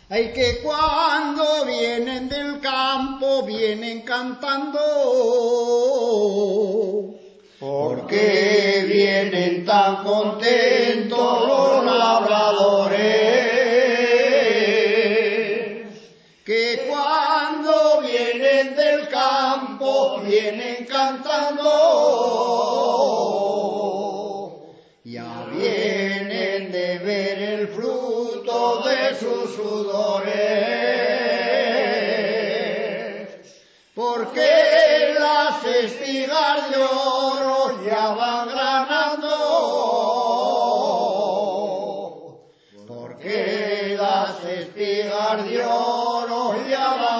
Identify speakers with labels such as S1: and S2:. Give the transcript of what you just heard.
S1: Ay, que cuando vienen del campo vienen cantando.
S2: ¿Por qué vienen tan contentos los labradores?
S1: Que cuando vienen del campo vienen cantando.
S2: Ya vienen de ver el fruto de sus sudores.
S1: Porque las espigas de oro ya van granando.
S2: Porque las espigas de oro ya van